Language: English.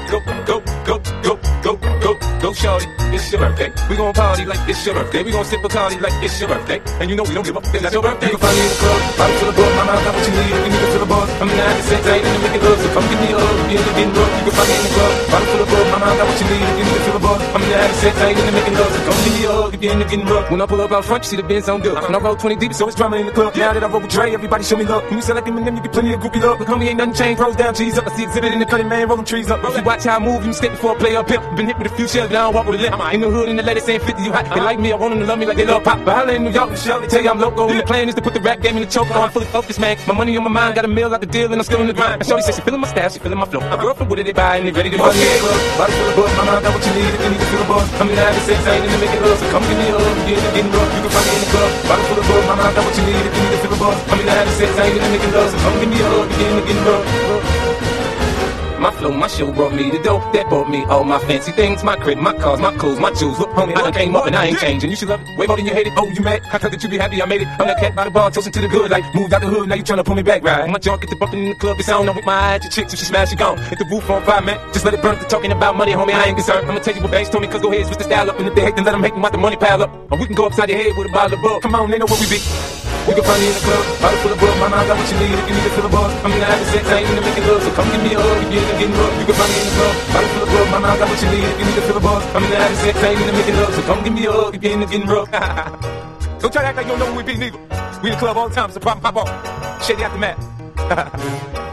Go, shorty, it's your birthday. We gon' party like it's your birthday. We gon' sip a party like it's your birthday. And you know we don't give up, it's not your birthday. You can find me in the club, bottle full of bug. My mouth got what you need, you need to fill the buzz. I'm in the habit, sex, I ain't into making love, so come give me a hug. You're getting rough, you can find me in the club, bottle full of bug. My mouth got what you need, you need to fill the buzz. I'm in the habit, sex, I ain't into making love, so come give me a hug. If you're into getting rough. When I pull up out front, you see the Benz on good. When I roll 20 deep, so it's drama in the club. Now that I roll with Dre, everybody show me love. When you sell like Eminem, you get plenty of groupie love. But homie, ain't nothing changed, pros down, G's up. I see exhibit in the cutting, man, rolling trees up. If you watch how I move, you step before I play up here. Been hit with a few shells, but I don't walk with a limp. In the hood, in the lady saying 50, you hot. They like me, I want them to love me like they love pop. But holla in New York, Michelle, they tell you I'm loco. And the plan is to put the rap game in the choke. I'm fully focused, man. My money on my mind, got a meal out the deal, and I'm still in the grind. And shorty says she feeling my style, she feeling my flow. My girlfriend, what did they buy, and they ready to go. Okay, bottle full of buzz, my mind got what you need, if you need to feel the buzz. I'm in the habit, sex, I ain't into making love, so come give me a hug. If you're into getting rough, you can find me in the club. Bottle full of buzz, my mind got what you need, if you need to feel the buzz. I'm in the habit, sex, I ain't into making love, so come give me a hug. If you're into getting rough. My flow, my show brought me the dope that bought me all my fancy things, my crib, my cars, my clothes, my jewels. Look, homie, I done came up and I ain't changing. You should love it way more than you hate it. Oh, you mad? I thought that you be happy I made it. I'm that cat by the bar, toasting to the good. Like, moved out the hood, now you tryna pull me back, right? My junk get the bumping in the club, it's on with my eyes. Your chick, so she smash, she gone. Hit the roof on fire, man. Just let it burn. They're talking about money, homie, I ain't concerned. I'ma tell you what banks told me, cause go ahead, switch the style up. And if they hate, then let them hate them, watch the money pile up. Or we can go upside your head with a bottle of bug. Come on, they know where we be. You can find me in the club, bottle full of bug. My mind got what you need, if you need to fill the buzz. I'm in the habit, sex, I ain't into making love, so come give me a hug. If you're into getting rough, you can find me in the club, bottle full of bug. My mind got what you need, if you need to fill the buzz. I'm in the habit, sex, I ain't into making love, so come give me a hug. If you're into getting rough. Don't try to act like you don't know who we be, neither. We in the club all the time, so pop off. Shady after Matt.